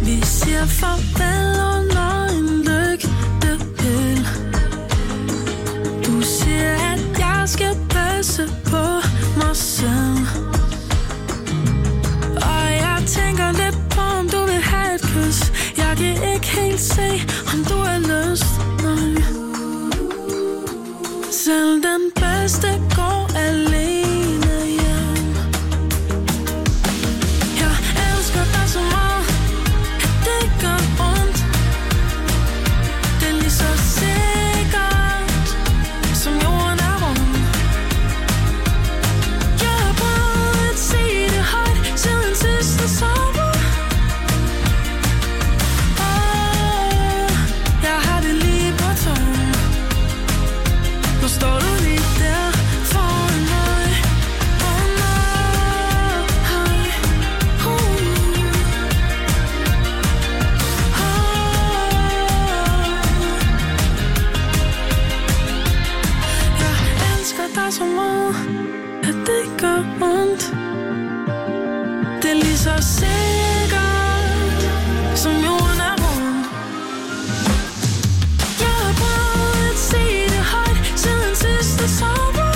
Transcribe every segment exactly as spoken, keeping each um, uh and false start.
Vi siger farvel under en lygtepæl. Du siger, at jeg skal passe på mig selv. Og jeg tænker lidt på, om du vil have et kys. Jeg kan ikke helt se, om du har lyst. Nej. Selv den bedste går alene hjem. Jeg elsker dig så meget, at det gør ondt. Det er lige så sikkert, som jorden er rund. Jeg har prøvet at sige det højt siden sidste sommer. Åh, jeg har det lige på tungen. Nu står du lige der foran mig. Åh nej, uh. Jeg elsker dig så meget, at det gør ondt. Det er lige så sikkert, som jorden er rund. Jeg har prøvet at sige det højt siden sidste sommer.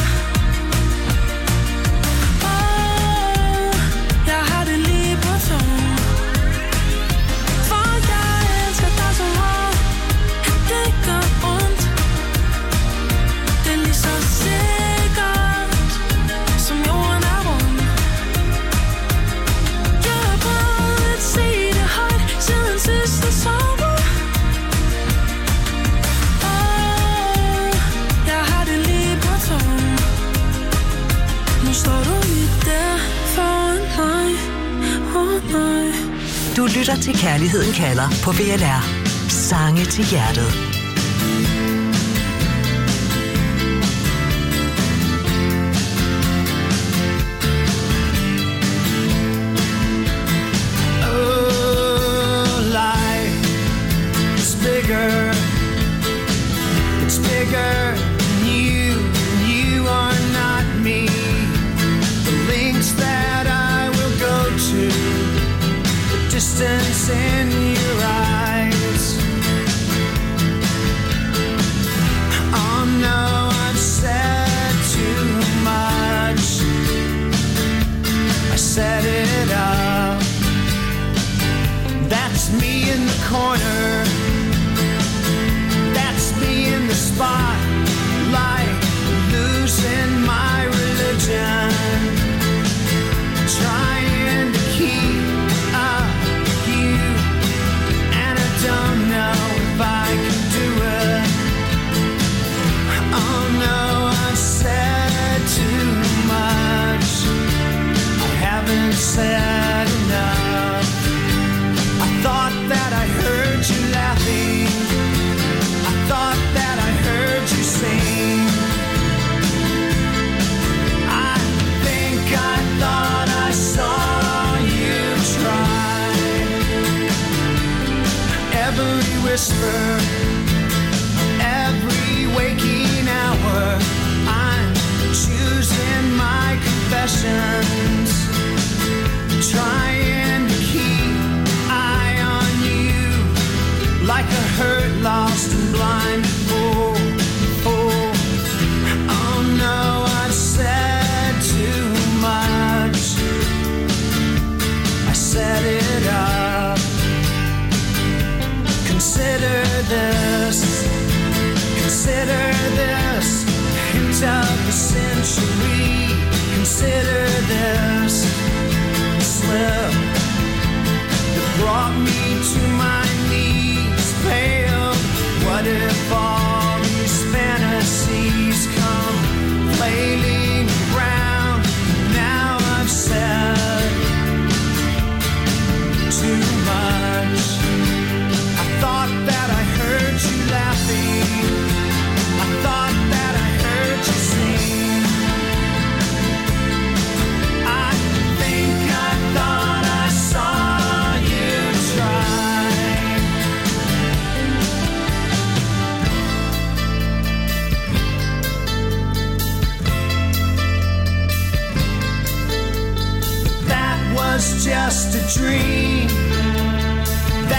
Åh, jeg har det lige på tungen. For jeg elsker dig så meget, at det gør ondt. Det er lige så sikkert, som jorden er rund. Jeg har prøvet at sige det højt siden sidste sommer. Åh, jeg har det lige på tungen. Nu står du lige der foran mig. Åh nej. Du lytter til Kærligheden kalder på V L R. Sange til hjertet. Oh, life is bigger. It's bigger than you. You are not me. The links that I will go to, the distance in your eyes. Oh no, I've said too much. I set it up. That's me in the corner. That's me in the spotlight, losing my religion, trying to keep up with you, and I don't know if I can do it. Oh no, I've said too much. I haven't said enough. I thought that I heard you laughing. I thought that I heard you sing. I think I thought I saw you try. Every whisper, every waking hour, I'm choosing my confessions, trying to keep eye on you, like a hurt, lost and blind fool. Oh, oh no, I've said too much. I set it up. Consider this, consider this, hint of the century. Consider this slip that brought me to my knees, pale. What if all these fantasies come flailing around? Now I've said too much. I thought that I heard you laughing. I thought that I heard you sing. I think I thought I saw you try. That was just a dream.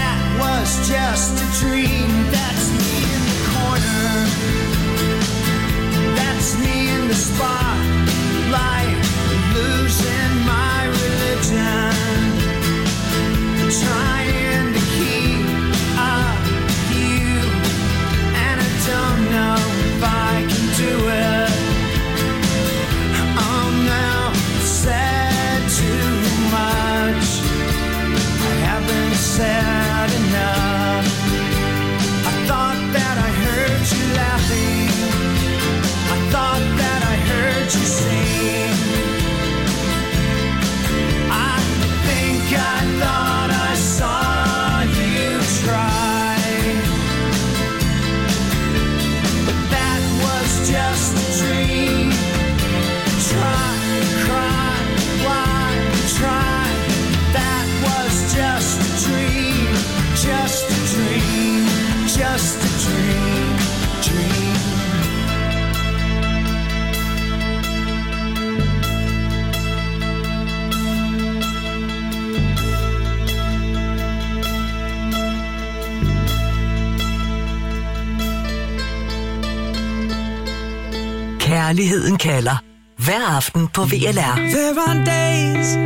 Kærligheden kalder. Hver aften på V L R. There are days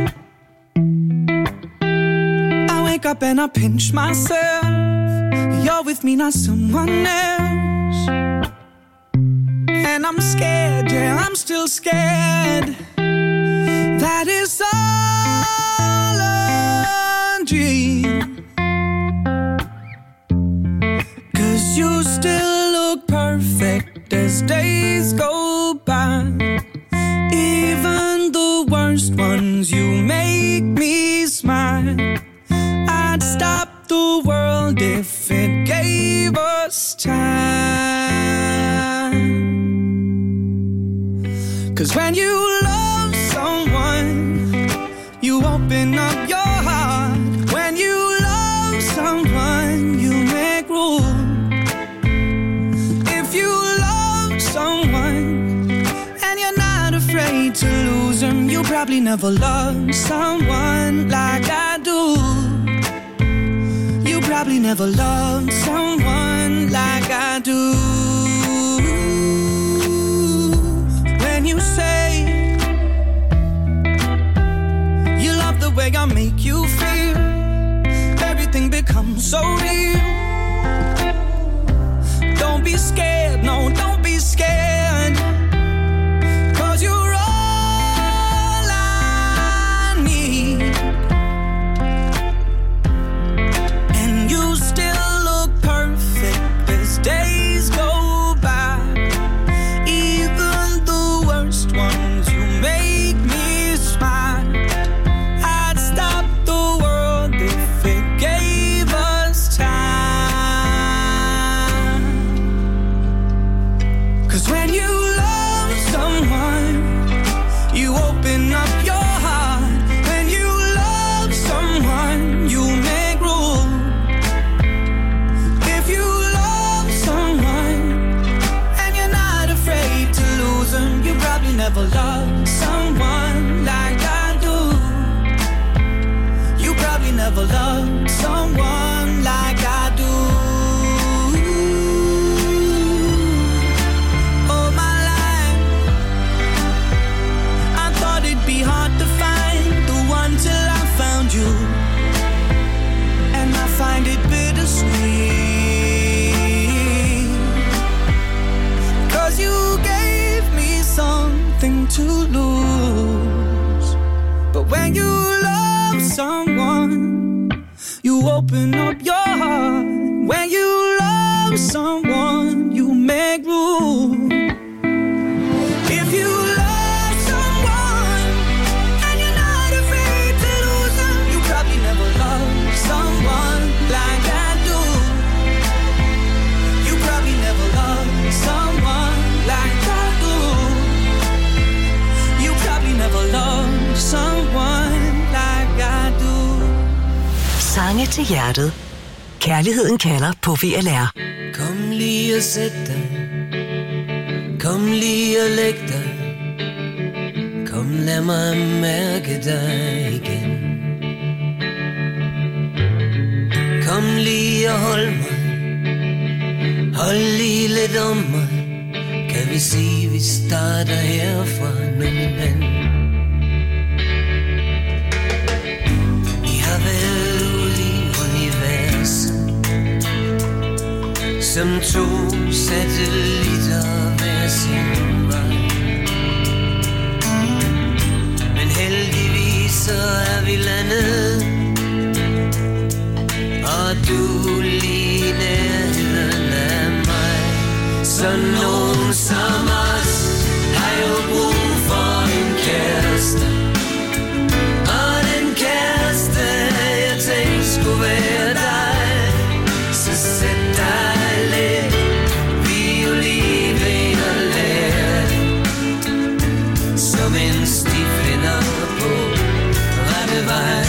I wake up and I pinch myself. You're with me, not someone else. And I'm scared, yeah, I'm still scared. That is all a dream. 'Cause you still look perfect as days go by. Even the worst ones, you make me smile. I'd stop the world if it gave us time. 'Cause when you love someone, you open up your heart. When you love someone, you make room. If you love someone and you're not afraid to lose them, you probably never loved someone like I do. You probably never loved someone like I do. When you say you love the way I make you feel, everything becomes so real. Don't be scared, no, don't be scared. 'Cause you're all I need. And you still look perfect as days go by. Even the worst ones, you make me smile. I'd stop the world if it gave us time. 'Cause when you love someone, you open up your heart. When you love someone, you make room. If you love someone and you're not afraid to lose them, you probably never loved someone like I do. You probably never loved someone like I do. All my life I thought it'd be hard to find the one till I found you. And I find it bittersweet. 'Cause you gave me something to lose. But when you love someone, you open up your heart. When you love someone, you make room. If you love someone and you're not afraid to lose them, you probably never loved someone like I do. You probably never loved someone like I do. You probably never loved someone like I do. Sange til hjertet. Kærligheden kalder på V L R. Kom lige og sæt dig. Kom lige og læg dig. Kom lad mig mærke dig igen. Kom lige og hold mig. Hold lige lidt om mig. Kan vi sige vi starter herfra nu min ven. Vi har været ude i universet som to satellitter hver sin vej. Men heldigvis så er vi landet, og du lige i nærheden af mig. Så nogen som os har jo brug for en kæreste, og den kæreste jeg tænkte skulle være dig. Så sæt dig lidt violin og lær det, som en stifinder på rette vej.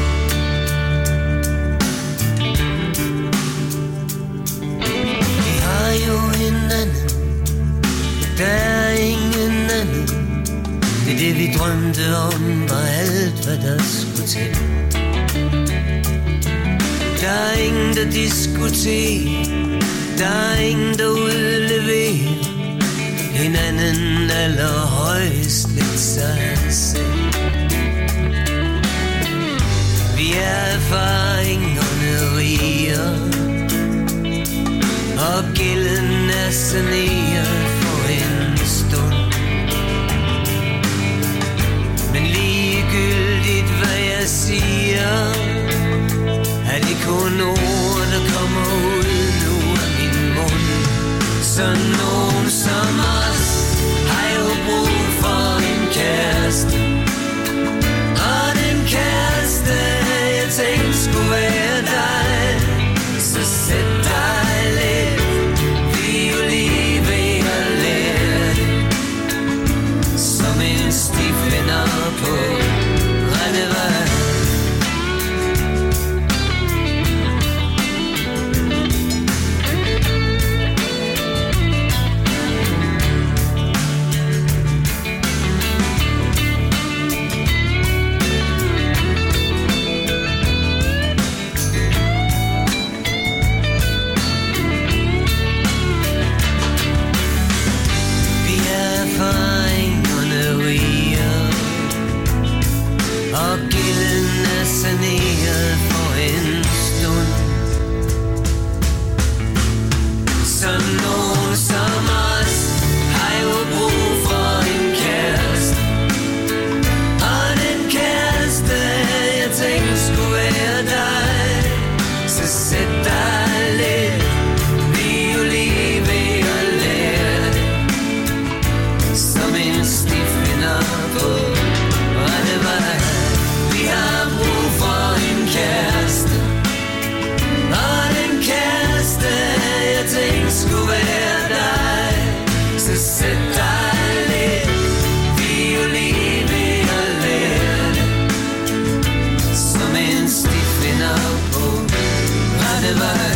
Vi har jo hinanden, der er ingen anden. Det er det vi drømte om, var alt hvad der skulle til. Der er ingen der diskuterer, der er ingen der udleverer. hinanden allerhøjst lidt sig selv. Vi er erfaringerne riger, og gælden er saneret for en stund. Men ligegyldigt hvad jeg siger, er det kun ord der kommer ud nu af min mund. Så nogen som os har jo brug for en kæreste, og den kæreste jeg tænkte skulle være dig. Så sæt dig lidt, vi jo lige ved at lære det, som en stifinder på rette vej. Saneret for en stund. Så nogen som os har jo brug for en kæreste, og den kæreste jeg tænkte skulle være dig. Så sæt dig lidt, vi jo lige ved at lære det, som en stifinder på rette vej. Vi har brug for en kæreste, og den kæreste jeg tænkte skulle være dig. Så sæt dig lidt, vi jo lige ved at lære det, som en stifinder på rette vej.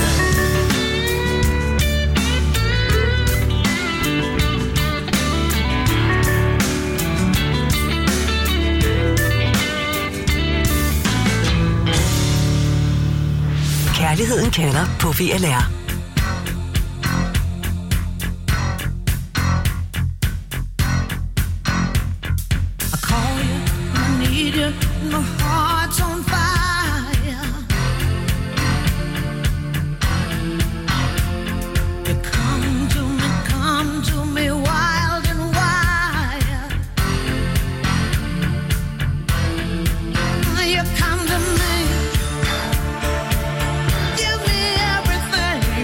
Kærligheden kalder på V L R. Give me everything.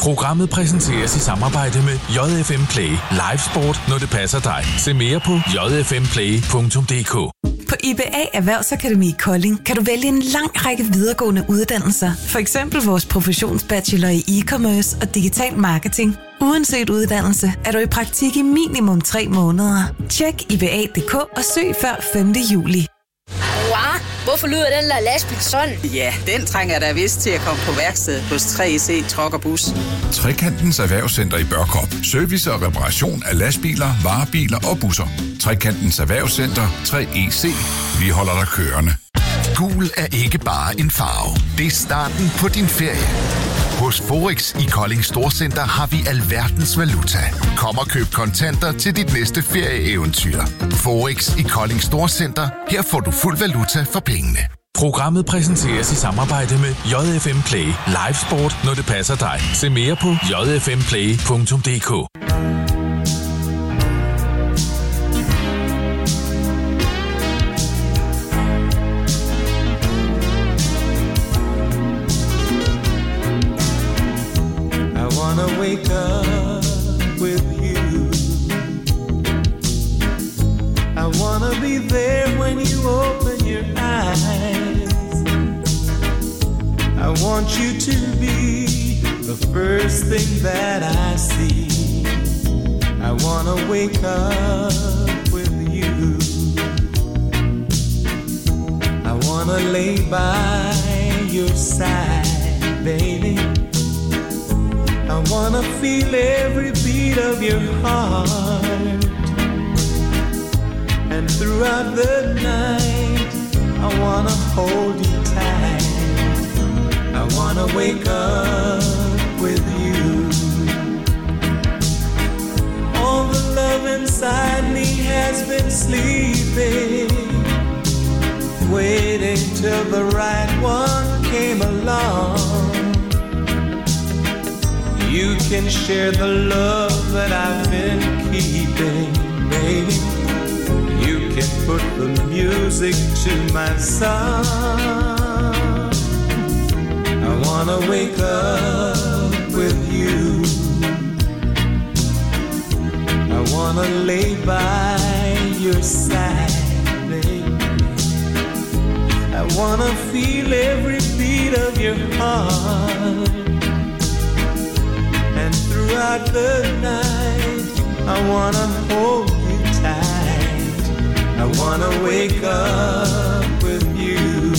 Programmet præsenteres i samarbejde med J F M Play. Live sport, når det passer dig. Se mere på j f m play punktum d k. På I B A Erhvervsakademi Kolding kan du vælge en lang række videregående uddannelser. For eksempel vores professionsbachelor i e-commerce og digital marketing. Uanset uddannelse er du i praktik i minimum tre måneder. Tjek I B A punktum d k og søg før femte juli. Wow, hvorfor lyder den der lastbil sådan? Ja, den trænger der vist til at komme på værksted hos tre C Truck og Bus. Trekantens Erhvervscenter i Børkop. Service og reparation af lastbiler, varebiler og busser. Trekantens Erhvervscenter tre E C. Vi holder dig kørende. Gul er ikke bare en farve. Det er starten på din ferie. Hos Forex i Kolding Storcenter har vi alverdens valuta. Kom og køb kontanter til dit næste ferieeventyr. Forex i Kolding Storcenter. Her får du fuld valuta for pengene. Programmet præsenteres i samarbejde med J F M Play. Live sport, når det passer dig. Se mere på j f m play punktum d k. Wake up with you. I wanna be there when you open your eyes. I want you to be the first thing that I see. I wanna wake up with you. I wanna lay by your side, baby. I wanna feel every beat of your heart. And throughout the night I wanna hold you tight. I wanna wake up with you. All the love inside me has been sleeping, waiting till the right one came along. You can share the love that I've been keeping, baby. You can put the music to my song. I wanna wake up with you. I wanna lay by your side, baby. I wanna feel every beat of your heart. And throughout the night I wanna hold you tight. I wanna wake up with you.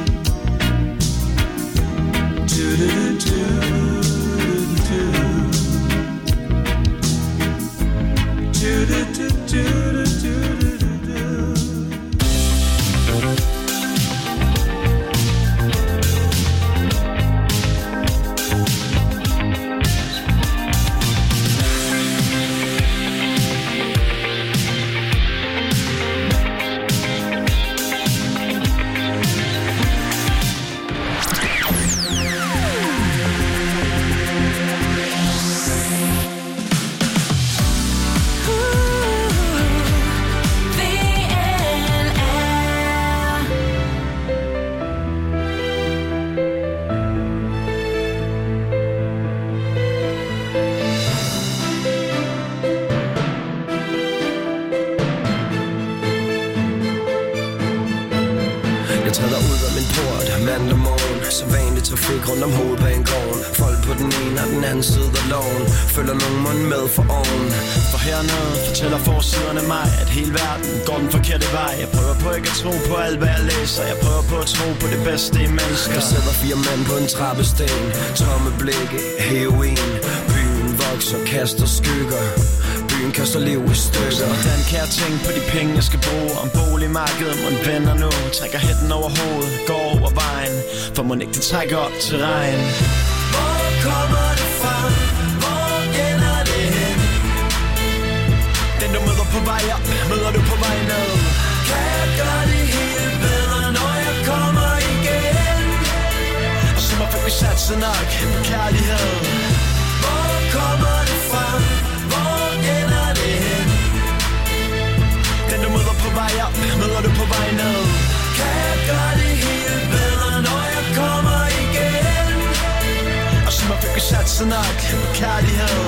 Rundt om hovedbanegården. Folk på den ene og den anden side af loven. Følger nogen mund med for oven. For hernede fortæller forsiderne mig, at hele verden går den forkerte vej. Jeg prøver på ikke at tro på alt hvad jeg læser. Jeg prøver på at tro på det bedste i mennesker. Der sidder fire mænd på en trappesten. Tomme blikke, heroin. Byen vokser, kaster skygger. Byen kaster liv i stykker. Hvordan kan jeg tænke på de penge jeg skal bruge? Om boligmarkedet må vender nu. Trækker hætten over hovedet, går over vejen. For må ikke det trækker op til regn. Hvor kommer det fra? Hvor ender det hen? Den du møder på vej op, møder du på vej ned. Kan jeg gøre det hele bedre, når jeg kommer igen? Og så må vi satse nok på kærlighed. Hvor kommer det fra? Hvor ender det hen? Den du møder på vej op, møder du på vej ned. Kan jeg gøre det hele bedre, når jeg kommer igen? Og så må vi satse nok kærlighed.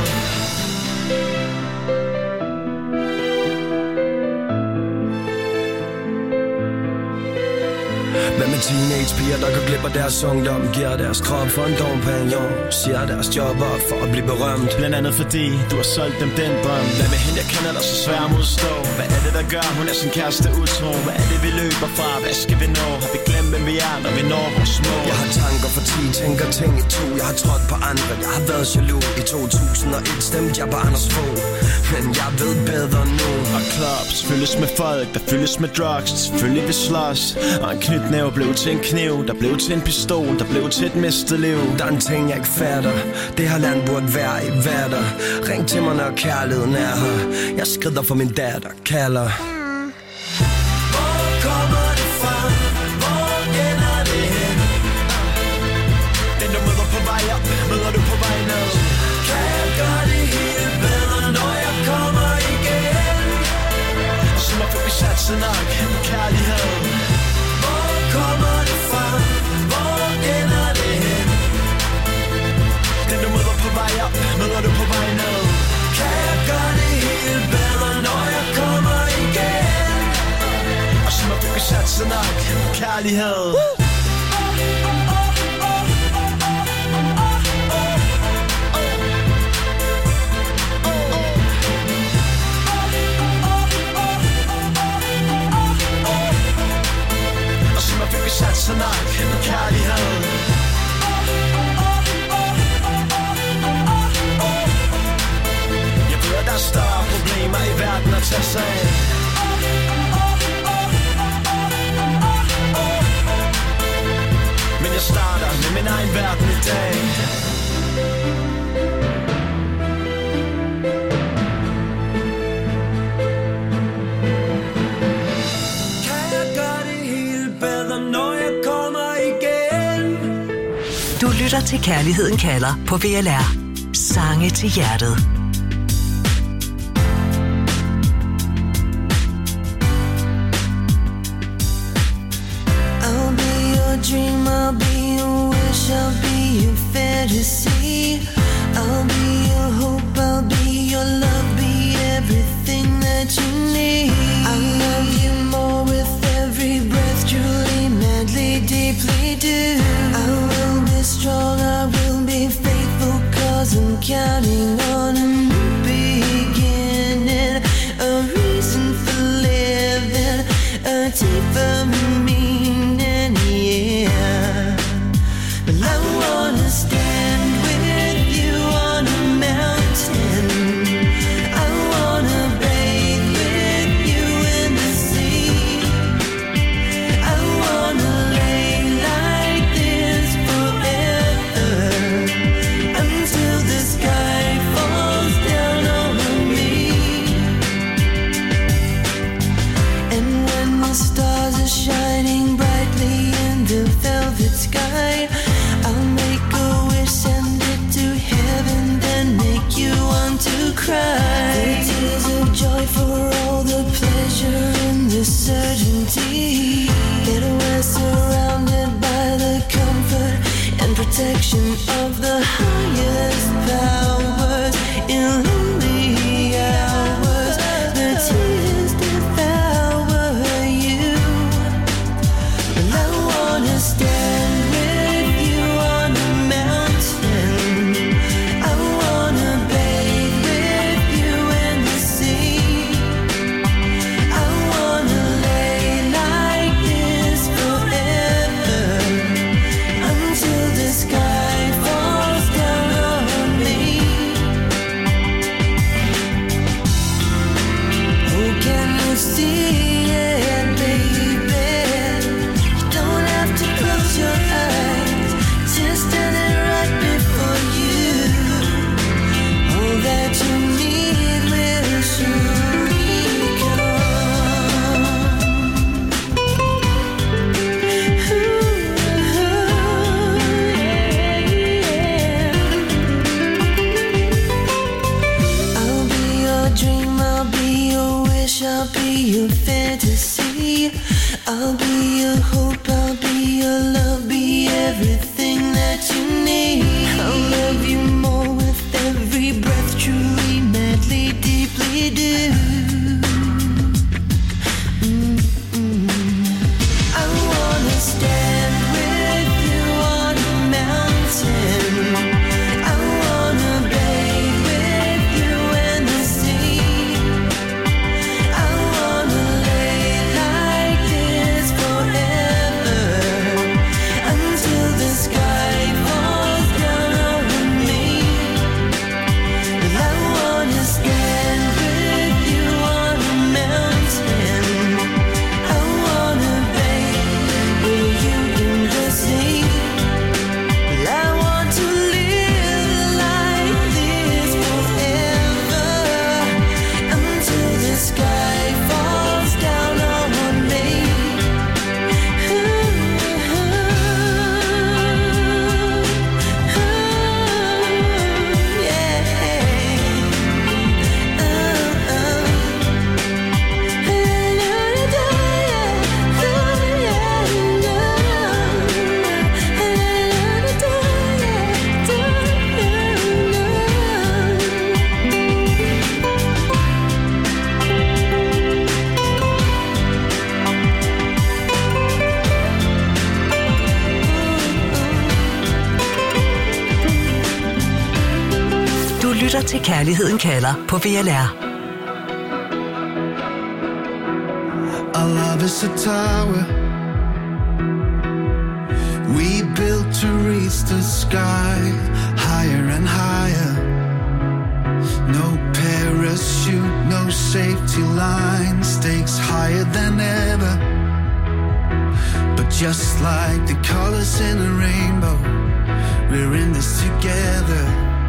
Hvad med teenagepiger, der går glip af deres ungdom, giver deres krop for en dompagnon, siger deres job op for at blive berømt, blandt andet fordi du har solgt dem den drøm. Hvad med hende, jeg kender, der så svær at modstå? Hvad er det, der gør, hun er sin kæreste utro? Hvad er det, vi løber fra? Hvad skal vi nå? Har vi glemt, hvem vi er, når vi når vores mål? Jeg har tanker for ti, tænker ting i to. Jeg har trådt på andre, jeg har været jaloux. I to tusind og et stemte jeg på Anders Fogh, men jeg ved bedre nu. Og clubs fyldes med folk, der fyldes med drugs. Selvfølgelig vi slås, og en knytnæve blev til en kniv, der blev til en pistol, der blev til et mistet liv. Der er en ting jeg ikke fatter, det her land burde være i vatter. Ring til mig når kærligheden er her, jeg skrider for min datter, kalder. Hvor kommer det fra? Hvor ender det hen? Den du møder på vej op, møder du på vej ned. Kan jeg gøre det hele bedre, når jeg kommer igen? Så må vi satse nok på kærlighed. Kommer det fra? Hvor ender det hen? Den du møder på vej op, møder du på vej ned. Kan jeg gøre det hele bedre, når jeg kommer igen? Og så må vi satse nok på kærlighed. Vi satser nok på kærlighed. Jeg ved, at der er større problemer i verden at tage sig af. Men jeg starter med min egen verden i dag. Du lytter til Kærligheden kalder på V L R. Sange til hjertet. I'll be your dream, I'll be your wish, I'll be your fantasy. I'll be your hope, I'll be your love, be everything that you need. I'll love you more with every breath, truly, madly, deeply do. I will be strong, I will be faithful, cause I'm counting on a new beginning, a reason for living, a deeper meaning, yeah. Well, I wanna stand with you on a mountain, I wanna bathe with you in the sea, I wanna lay like this forever, until the sky falls down on me. And when the stars are shining brightly in the velvet sky, I'll make a wish, send it to heaven, then make you want to cry. The tears of joy for all the pleasure and the certainty that we're surrounded by the comfort and protection of the highest powers. In lonely hours, the tears devour you. Well, I wanna stand with you on a mountain, I wanna bathe with you in the sea, I wanna lay like this forever, until the sky falls down on me. Oh, can you see it, baby? You don't have to close your lytter til Kærligheden kalder på V L R. Our love is a tower we built to reach the sky, higher and higher. No parachute, no safety line, stakes higher than ever. But just like the colors in a rainbow, we're in this together.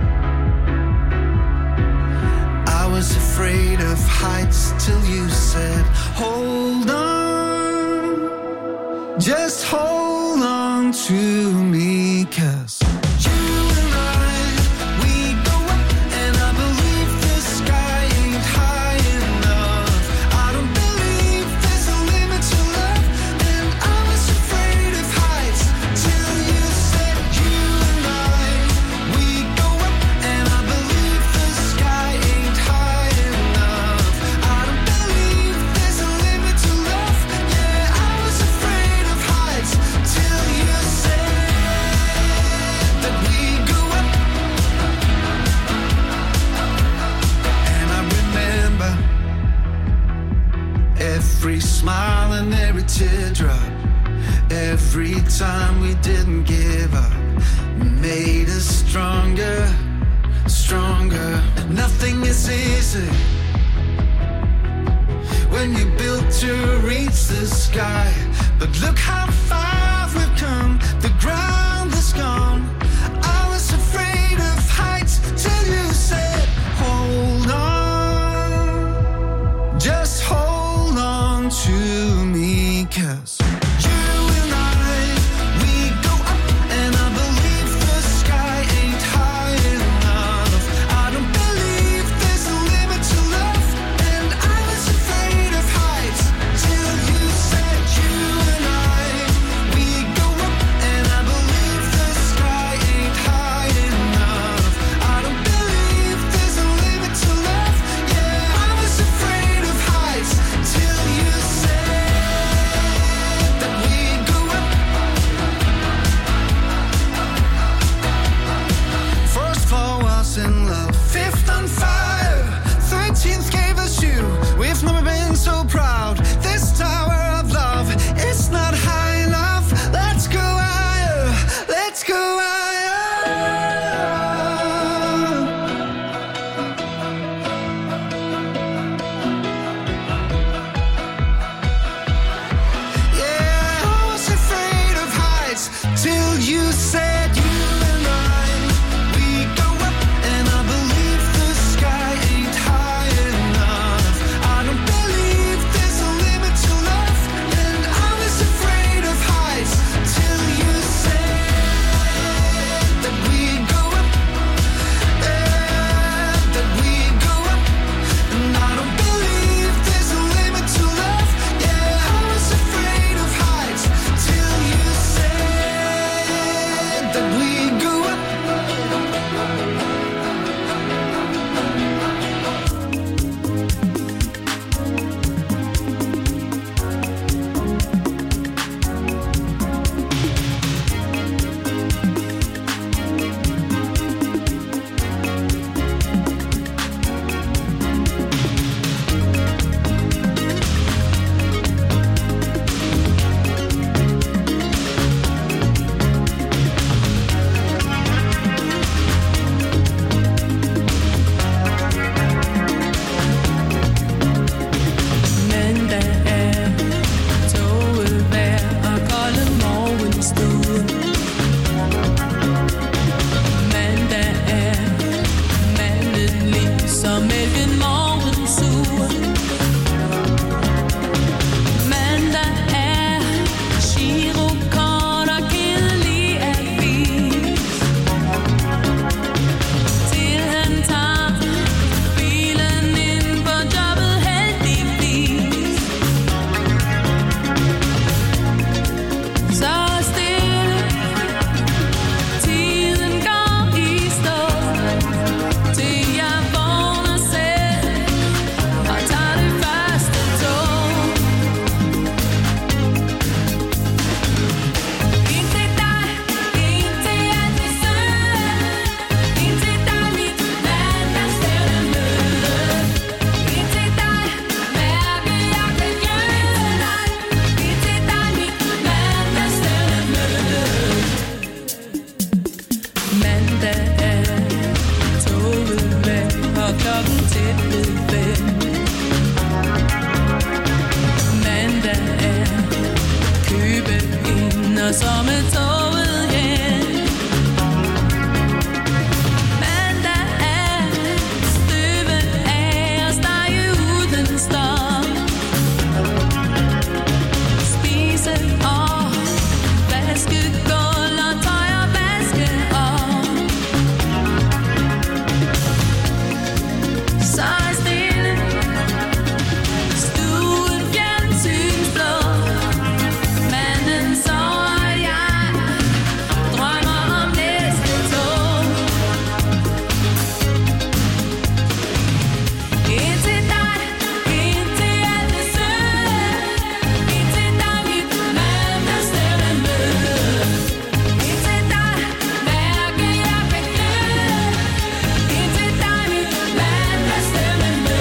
I was afraid of heights till you said, hold on, just hold on to me, 'cause you and I, we go up, and I believe the sky ain't high enough. I don't believe there's a limit to love, and I was afraid of heights till you said, you and I, we go up, and I believe the sky ain't high enough. I don't believe there's a limit to love. Yeah, I was afraid of heights till you said that we go up. And I remember every smile and every teardrop, every time we didn't give up, made us stronger, stronger. Nothing is easy when you built to reach the sky, but look how far we've come. The ground is gone. I was afraid of heights till you said, hold on, just hold on to me, 'cause you and I, we go up, and I believe the sky ain't high enough. I don't believe there's a limit to love, and I was afraid of heights till you said, you and I, kører som et toget hjem. Mandag er støve af og stege uden stop. Spise og vaske gulv og tøj og vaske op. Så er stille stuen fjernsynsblå. Manden sover, jeg drømmer om næste tog. Ind til dig, ind til alt det søde. Ind til dig, mit mandagsstemme. Ind til dig, mærke jeg kan gløde. Ind til dig, mit mandagsstemme.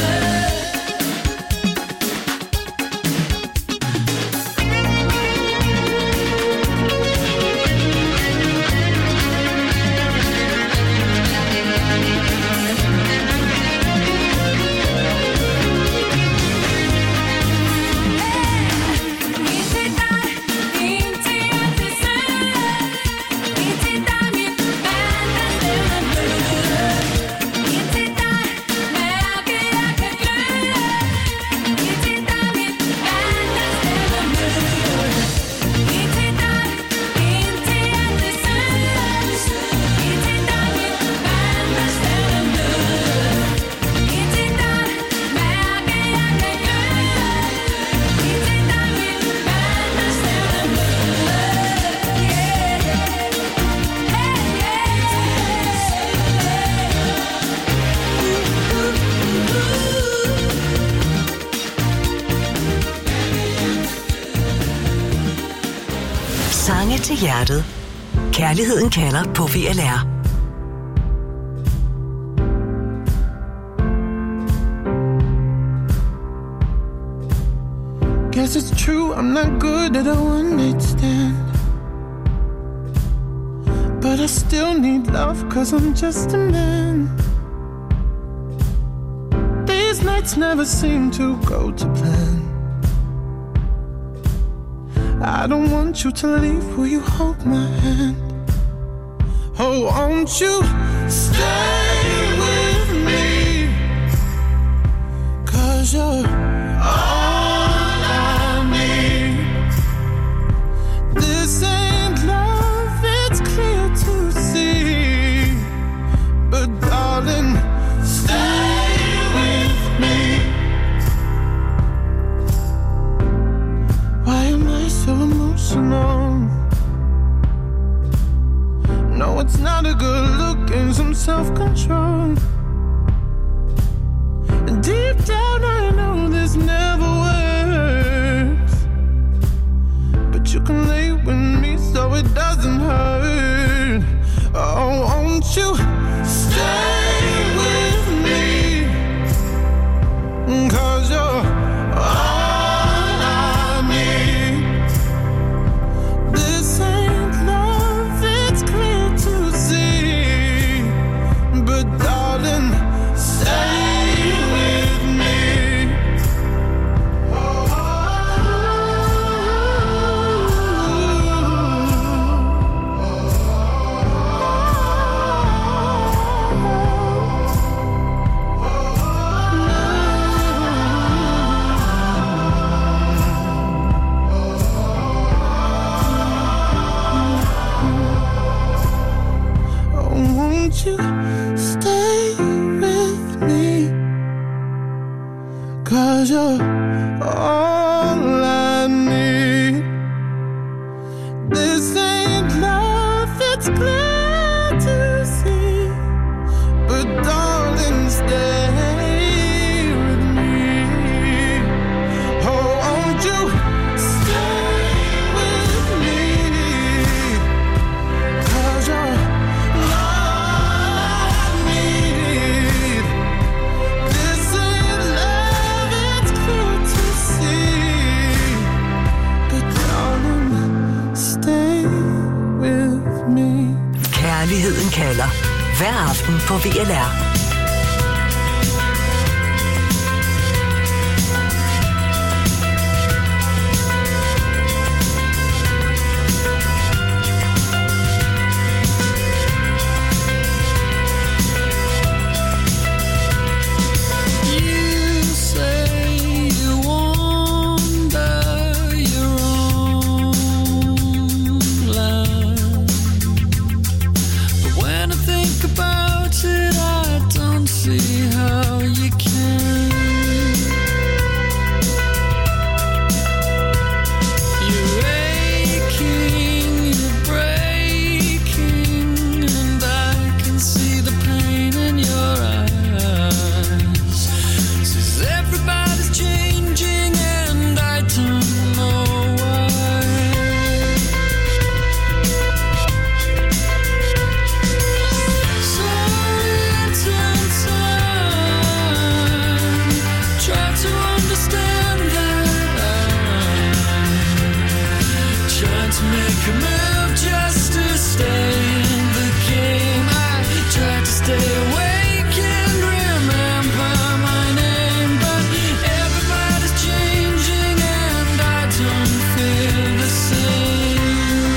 Ind til dig, ind til alt det søde. Ind til dig, mit mandagsstemme. Ind til dig, mærke jeg kan gløde. Ind til dig, mit mandagsstemme. Ind til dig, ind til alt det søde. Ind til dig, mit mandagsstemme. Ind til dig, mærke jeg kan gløde. Ind til dig, mit mandagsstemme. Sange til hjertet. Kærligheden kalder på V L R. Guess it's true, I'm not good at a one-night stand. But I still need love, cause I'm just a man. These nights never seem to go to plan. I don't want you to leave, will you hold my hand? Oh, won't you stay with me? Cause you're all I need. This ain't love, it's clear to see. But darling, stay with me. Why am I so emotional? No, it's not a good look and some self-control. And deep down I know this never works. But you can lay with me so it doesn't hurt. Oh, won't you stay with me? Cause you're all I need. This ain't love, it's clear to see. But darling, stay with me. Oh, won't you stay with me? Cause you're all I need. This ain't love, it's clear to see. But darling, stay with me. Oh, won't you stay with me? Cause you're all I need. This ain't love, it's clear to see. But darling, stay with me. Kærligheden kalder. Hver aften på V L R. make a move just to stay in the game. I tried to stay awake and remember my name, but everybody's changing and I don't feel the same.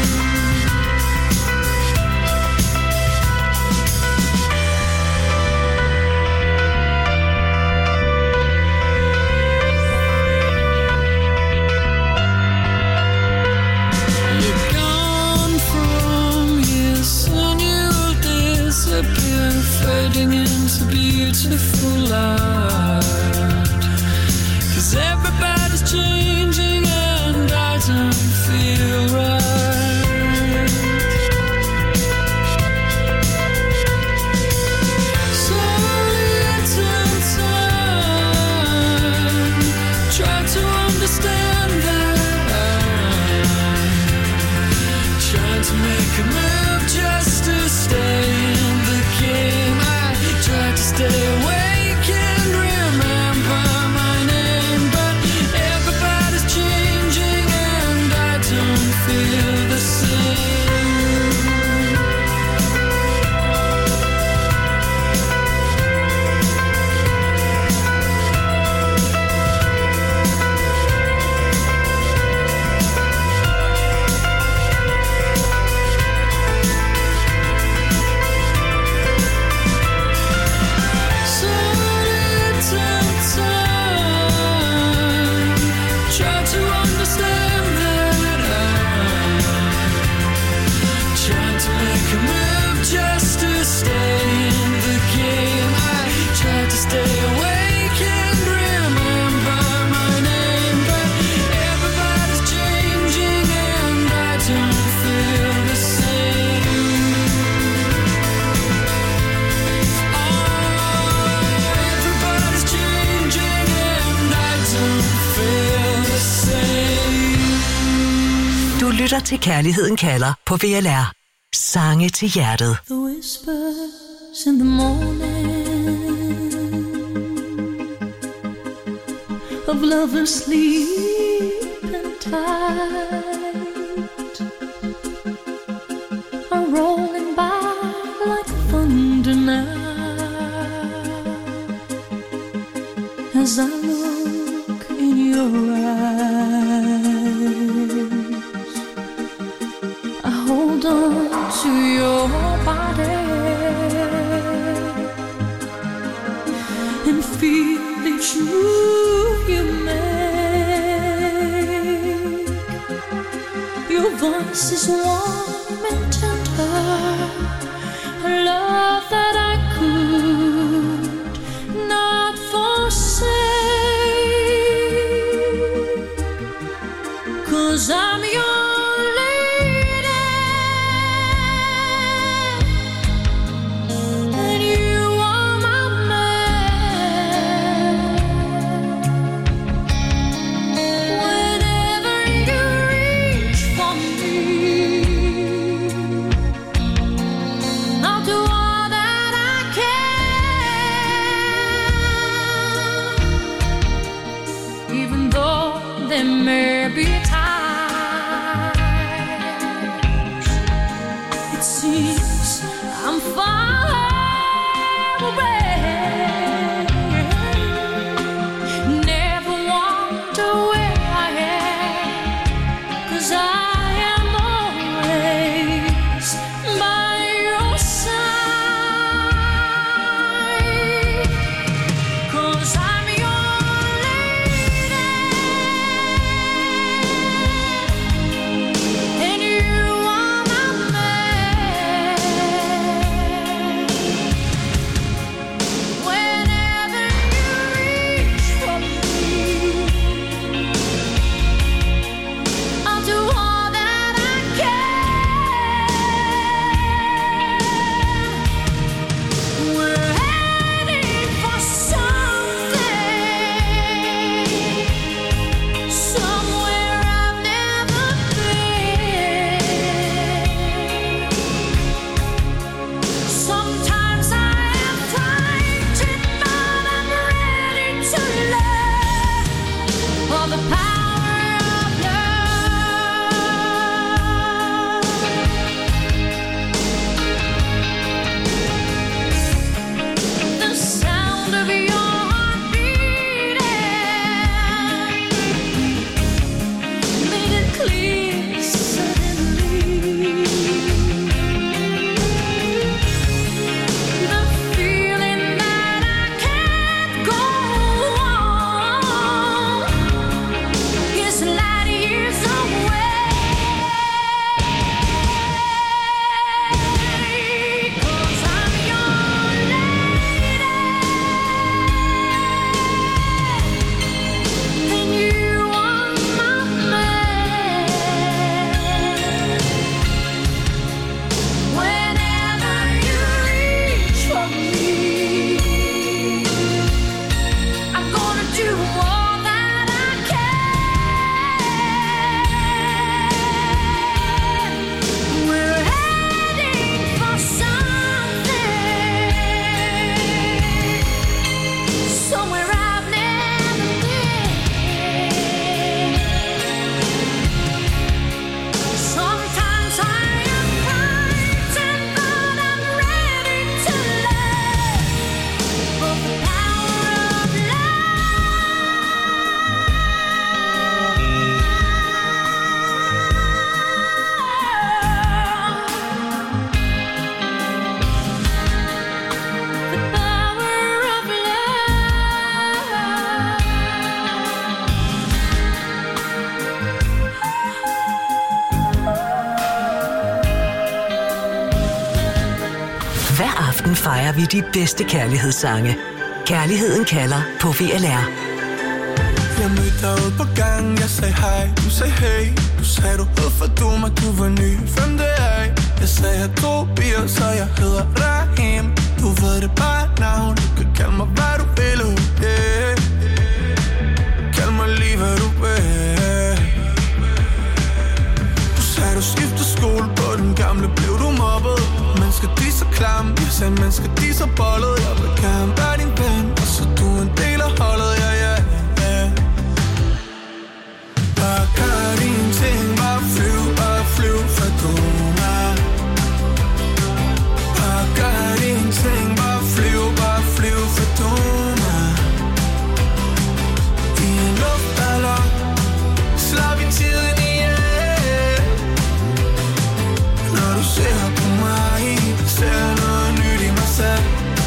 You're gone from here, soon you'll disappear, fading into beautiful light. 'Cause everybody's changing and I don't feel right. So little time, try to understand that I'm trying to make a move just to stay in the game. I tried to stay awake and remember my name, but everybody's changing and I don't feel the same. So little time, try to understand that I'm trying to make a move just to stay in the game. I tried to stay awake and remember my name, but everybody's changing and I don't feel the same. Everybody's changing and I don't feel the same. Du lytter til Kærligheden kalder på V L R. Sange til hjertet. The whispers in the morning of lovers sleeping tight are rolling by like thunder now as I look in your eyes. I hold on to your body and feel each move you make. Your voice is warm and tender, a love that I could not forsake. 'Cause I'm your Hver aften fejrer vi de bedste kærlighedssange. Kærligheden kalder på V L R. Jeg mødte dig ude på gangen, jeg sagde hej, du sagde hey. Du sagde du hed for du mig, du var ny, hvem det er? Jeg sagde jeg tog bier, så jeg hedder Rahim. Du ved det bare navn, du kan kalde mig hvad du vil, yeah. Kald mig lige hvad du vil. Du sagde du skiftede skole, på den gamle blev du mobbet. Mennesker de så klamme, jeg sagde mennesker de så bollet. Jeg vil gerne være din ven, og så du en del af holdet, ja ja. Bare gør dine ting, bare flyv, bare flyv for Duma. Bare gør dine ting, bare flyv, bare flyv for Duma. I en luftballon slår vi tiden ihjel. Når du ser på mig, ser noget nyt i mig selv.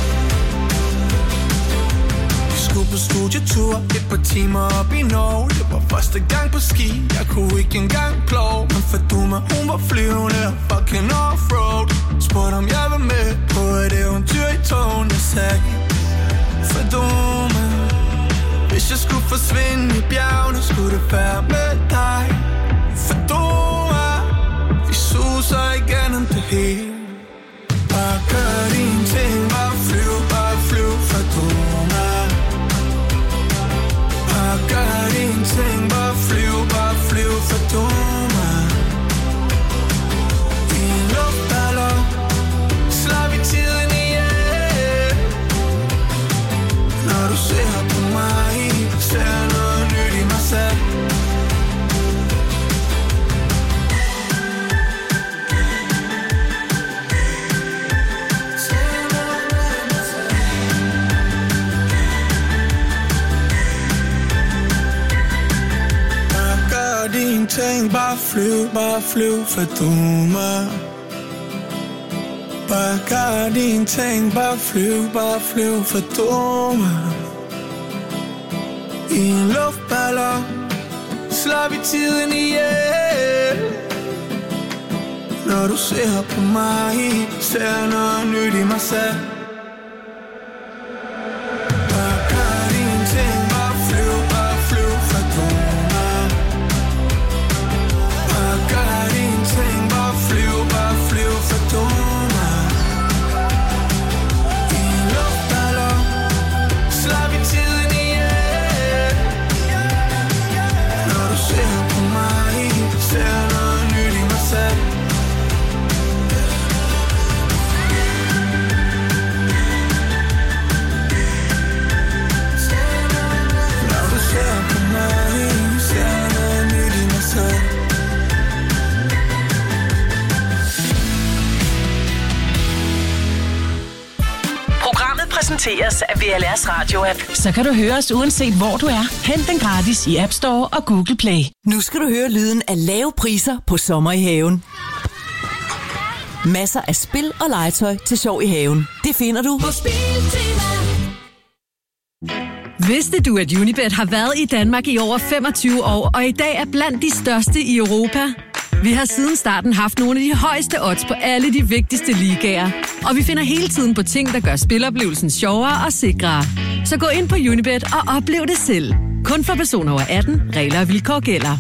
På studietur, et par timer op i Norge. Det var første gang på ski, jeg kunne ikke engang plove. Men Faduma, hun var flyvende og fucking offroad. Spurgte om jeg var med på et eventyr i togen. Jeg sagde, Faduma, hvis jeg skulle forsvinde i bjergene, skulle det være med dig. Faduma, vi suser igennem det hele. Bare gør dine ting, bare flyv, bare flyv, Faduma. Bare gør dine ting, bare flyv, bare flyv for Duma. I en luftballon slår vi tiden ihjel. Når du ser på mig, ser noget nyt i mig selv. Dine ting, bare flyv, bare flyv for Duma. Bare gør dine ting, bare flyv, bare flyv for Duma. I en luftballon slår vi tiden ihjel. Når du ser på mig, ser noget nyt i mig selv. Bare gør dine ting, bare flyv, bare flyv for Duma. Gør dine ting, bare flyv, bare flyv for Duma. I en luftballon slår vi tiden ihjel. Når du ser på mig, ser noget nyt i mig selv. Når du ser på mig, ser noget nyt i mig selv. Præsenteres af V L R's radio-app. Så kan du høre os uanset hvor du er. Hent den gratis i App Store og Google Play. Nu skal du høre lyden af lave priser på sommer i haven. Masser af spil og legetøj til sjov i haven. Det finder du på Spiltema. Vidste du, at Unibet har været i Danmark i over femogtyve år, og i dag er blandt de største i Europa? Vi har siden starten haft nogle af de højeste odds på alle de vigtigste ligaer. Og vi finder hele tiden på ting, der gør spiloplevelsen sjovere og sikrere. Så gå ind på Unibet og oplev det selv. Kun for personer over atten. Regler og vilkår gælder.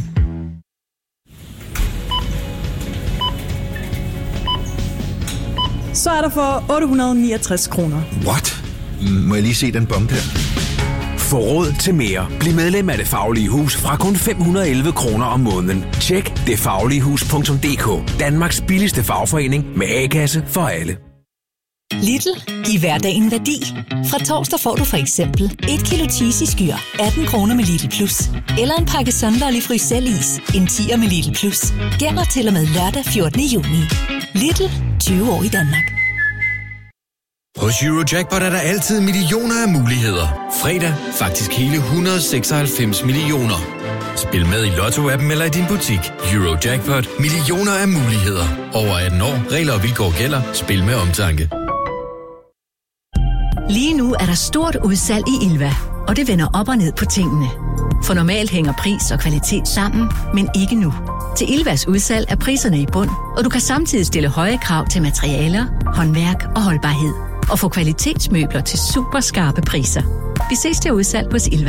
Så er der for otte hundrede og niogtres kroner. What? Må jeg lige se den bombe her? Få råd til mere. Bliv medlem af Det Faglige Hus fra kun fem hundrede og elleve kroner om måneden. Tjek det faglige hus punktum d k. Danmarks billigste fagforening med A-kasse for alle. Lidl. Giv hverdagen værdi. Fra torsdag får du for eksempel et kilo cheese i skyr, atten kroner med Lidl Plus. Eller en pakke Sunlolly Frysellis, en tier med Lidl Plus. Gælder til og med lørdag fjortende juni. Lidl. tyve år i Danmark. Hos Eurojackpot er der altid millioner af muligheder. Fredag faktisk hele et hundrede og seksoghalvfems millioner. Spil med i Lotto-appen eller i din butik. Eurojackpot. Millioner af muligheder. Over atten år. Regler og vilkår gælder. Spil med omtanke. Lige nu er der stort udsalg i Ilva. og det vender op og ned på tingene. For normalt hænger pris og kvalitet sammen, men ikke nu. Til Ilvas udsalg er priserne i bund, og du kan samtidig stille høje krav til materialer, håndværk og holdbarhed. Og få kvalitetsmøbler til super skarpe priser. Vi ses til udsalg hos Ilva.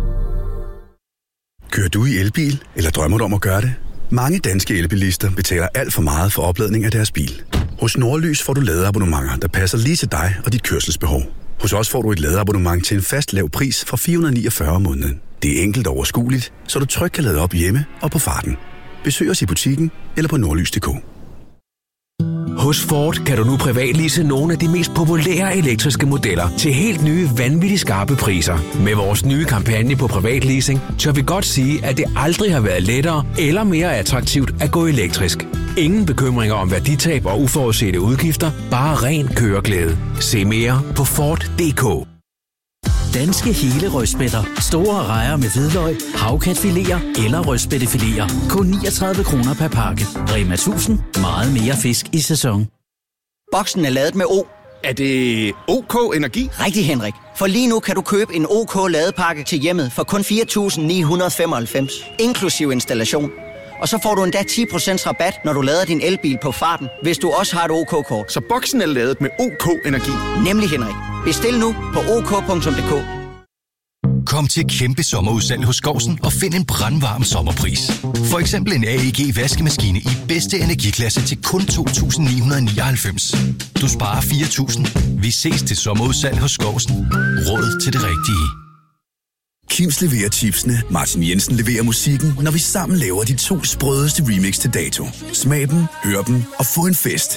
Kører du i elbil, eller drømmer du om at gøre det? Mange danske elbilister betaler alt for meget for opladning af deres bil. Hos Nordlys får du ladeabonnementer, der passer lige til dig og dit kørselsbehov. Hos os får du et ladeabonnement til en fast lav pris fra fire hundrede niogfyrre om måneden. Det er enkelt og overskueligt, så du trygt kan lade op hjemme og på farten. Besøg os i butikken eller på nordlys punktum d k. Hos Ford kan du nu privatlease nogle af de mest populære elektriske modeller til helt nye, vanvittigt skarpe priser. Med vores nye kampagne på privatleasing, tør vi godt sige, at det aldrig har været lettere eller mere attraktivt at gå elektrisk. Ingen bekymringer om værditab og uforudsete udgifter, bare ren køreglæde. Se mere på Ford punktum d k. Danske hele rødspætter. Store rejer med hvidløg, havkatfiléer eller rødspættefiléer. Kun niogtredive kroner per pakke. Rema tusind. Meget mere fisk i sæson. Boksen er lavet med O. Er det OK Energi? Rigtig, Henrik. For lige nu kan du købe en OK ladepakke til hjemmet for kun fire tusind ni hundrede femoghalvfems. Inklusiv installation. Og så får du endda ti procent rabat, når du lader din elbil på farten, hvis du også har et OK-kort. Så boksen er lavet med OK Energi? Nemlig, Henrik. Bestil nu på ok punktum d k. Kom til kæmpe sommerudsalg hos Skovsen og find en brandvarm sommerpris. For eksempel en A E G vaskemaskine i bedste energiklasse til kun to tusind ni hundrede nioghalvfems. Du sparer fire tusind. Vi ses til sommerudsalg hos Skovsen. Råd til det rigtige. Kims leverer chipsene, Martin Jensen leverer musikken, når vi sammen laver de to sprødeste remix til dato. Smag dem, hør dem og få en fest.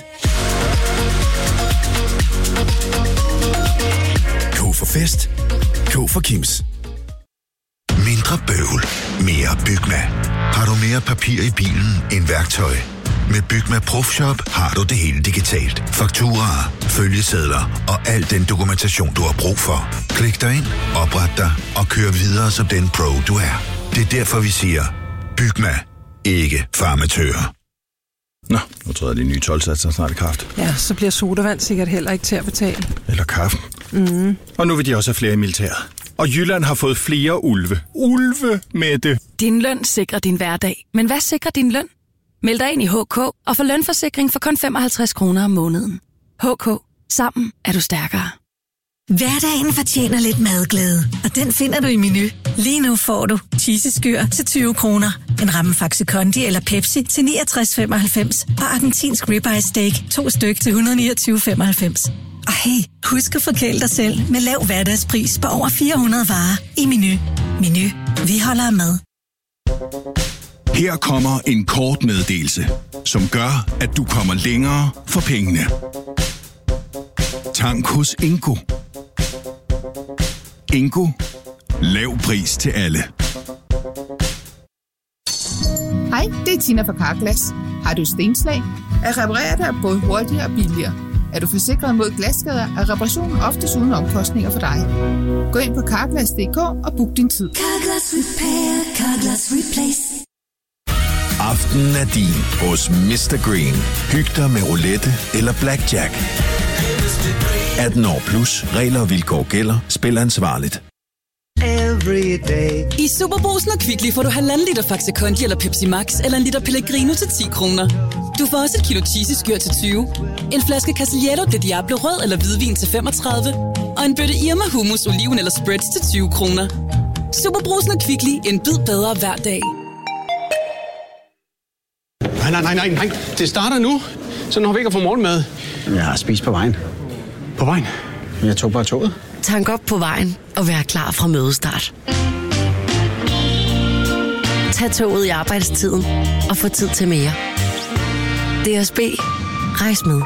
K for fest. K for Kims. Mindre bøvl. Mere Bygma. Har du mere papir i bilen end værktøj? Med Bygma Profshop har du det hele digitalt. Fakturaer, følgesedler og al den dokumentation, du har brug for. Klik dig ind, opret dig og kør videre som den pro, du er. Det er derfor, vi siger, Bygma. Ikke farmatører. Nå, nu tror jeg, de nye tolvsatser snart i kraft. Ja, så bliver sodavand sikkert heller ikke til at betale. Eller kaffe. Mm. Og nu vil de også have flere i militæret. Og Jylland har fået flere ulve. Ulve med det. Din løn sikrer din hverdag. Men hvad sikrer din løn? Meld dig ind i H K og få lønforsikring for kun femoghalvtreds kroner om måneden. H K. Sammen er du stærkere. Hverdagen fortjener lidt madglæde, og den finder du i Menu. Lige nu får du cheeseskyr til tyve kroner, en ramme Faxe Kondi eller Pepsi til niogtres femoghalvfems og argentinsk ribeye steak to styk til et hundrede niogtyve femoghalvfems. Og hey, husk at forkæle dig selv med lav hverdagspris på over fire hundrede varer i Menu. Menu. Vi holder med. Her kommer en kort meddelelse, som gør, at du kommer længere for pengene. Tank hos Ingo. Ingo. Lav pris til alle. Hej, det er Tina fra Carglass. Har du stenslag? At reparere dig er både hurtigere og billigere. Er du forsikret mod glasskader, er reparationen oftest uden omkostninger for dig. Gå ind på carglass punktum d k og book din tid. Carglass Repair, Carglass Replace. Aftenen er din hos mister Green. Hyg dig med roulette eller blackjack. atten år plus. Regler og vilkår gælder. Spil ansvarligt. I Superbrugsen og Kvickly får du halvanden liter Faxe Kondi eller Pepsi Max eller en liter Pellegrino til ti kroner. Du får også et kilo cheeseskyr til tyve, en flaske Casiello de Diablo rød eller hvidvin til femogtredive og en bøtte Irma hummus, oliven eller spreads til tyve kroner. Superbrugsen og Kvickly. En bid bedre hver dag. Nej, nej, nej, nej, nej. Det starter nu. Så når vi ikke har fået morgenmad. Jeg har spist på vejen. På vejen? Jeg tog bare toget. Tank op på vejen og vær klar fra mødestart. Tag toget i arbejdstiden og få tid til mere. D S B. Rejs med.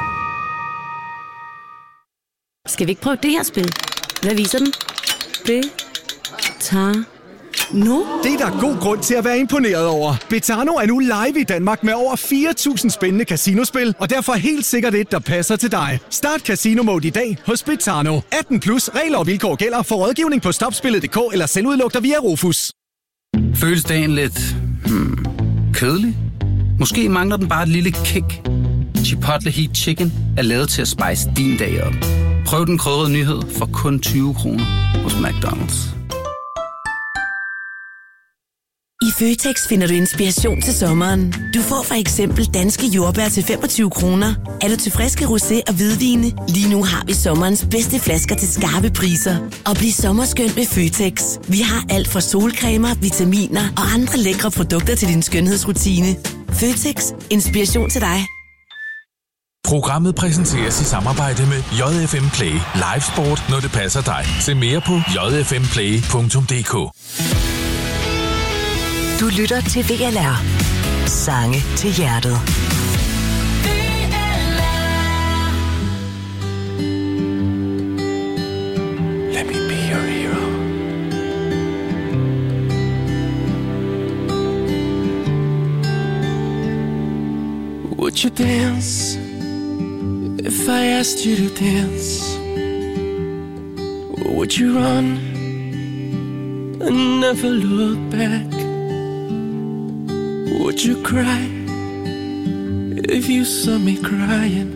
Skal vi ikke prøve det her spil? Hvad viser den? Det tager nu. Det er der god grund til at være imponeret over. Betano er nu live i Danmark med over fire tusind spændende casinospil, og derfor helt sikkert et, der passer til dig. Start Casino Mode i dag hos Betano. atten plus. Regler og vilkår gælder. For rådgivning på stopspillet punktum d k eller selvudlugter via Rufus. Føles dagen lidt hmm, kedelig? Måske mangler den bare et lille kick. Chipotle Heat Chicken er lavet til at spice din dag op. Prøv den krydrede nyhed for kun tyve kroner hos McDonald's. I Føtex finder du inspiration til sommeren. Du får for eksempel danske jordbær til femogtyve kroner. Er du til friske rosé og hvidvine? Lige nu har vi sommerens bedste flasker til skarpe priser. Og bliv sommerskøn med Føtex. Vi har alt fra solcremer, vitaminer og andre lækre produkter til din skønhedsrutine. Føtex. Inspiration til dig. Programmet præsenteres i samarbejde med J F M Play. Live sport, når det passer dig. Se mere på j f m play punktum d k. Du lytter til V L R. Sange til hjertet. Let me be your hero. Would you dance if I asked you to dance? Or would you run and never look back? Would you cry if you saw me crying?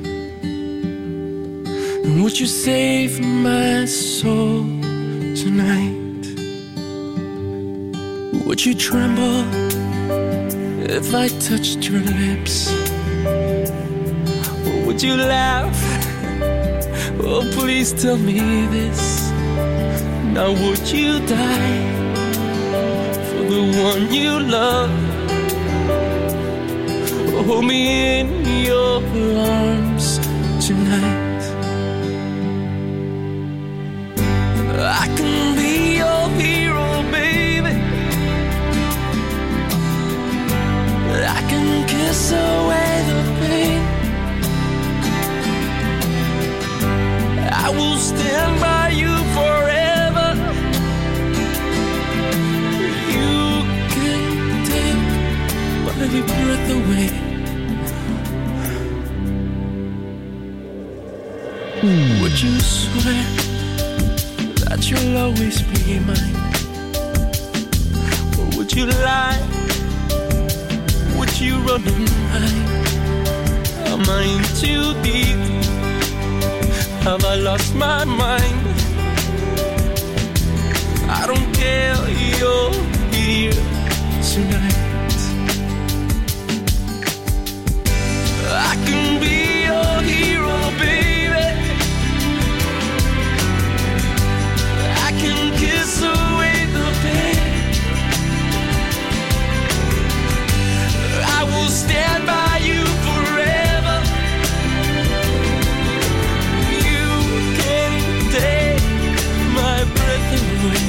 And would you save my soul tonight? Would you tremble if I touched your lips? Or would you laugh? Oh, please tell me this. Now would you die for the one you love? Hold me in your arms tonight. I can be your hero, baby. I can kiss away the pain. I will stand by you forever. You can take my breath away. Would you swear that you'll always be mine? Or would you lie? Would you run and hide? Am I in too deep? Have I lost my mind? I don't care, you're here tonight. I can be your hero, baby. I can kiss away the pain. I will stand by you forever. You can take my breath away.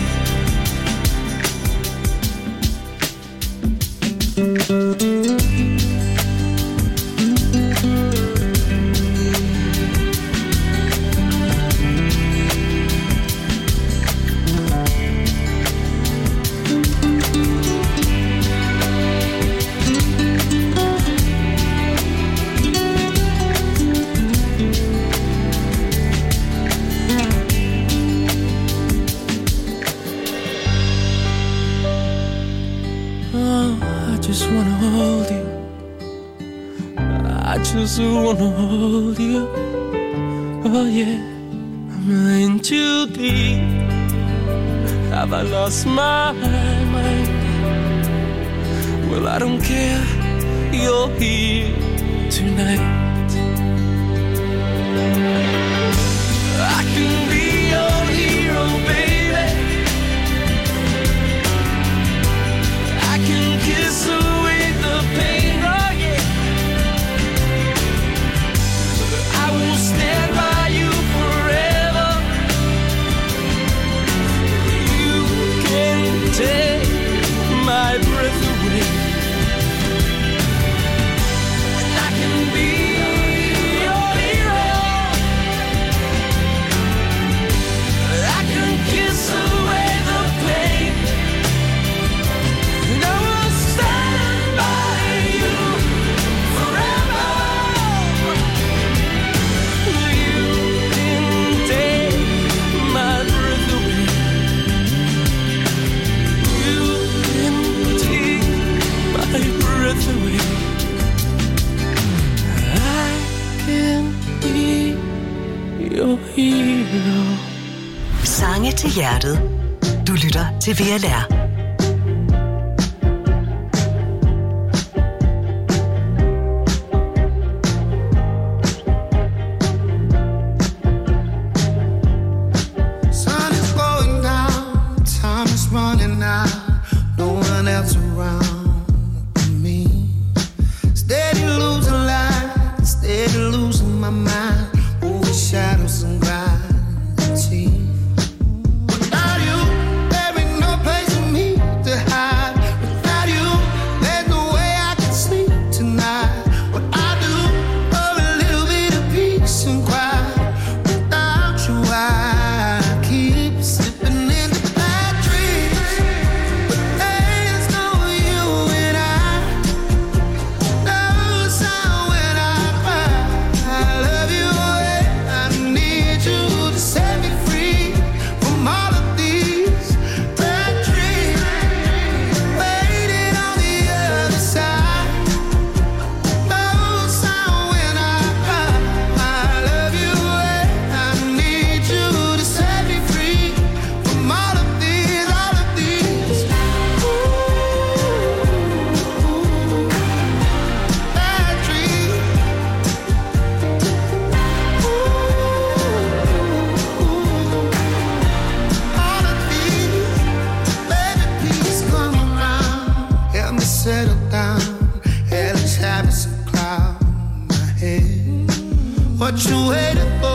just wanna hold you. I just wanna hold you. Oh yeah, I'm in too deep. Have I lost my mind? Well, I don't care. You're here tonight. I can be your hero, baby. I can kiss away the pain, oh yeah. I will stand by you forever. You can take my breath away. And I can be your hero. I can kiss away the pain. And I will stand by you forever. You can take my breath away. You can take my breath away. I can be your hero. Sange til hjertet. Du lytter til V L R. what you waiting for?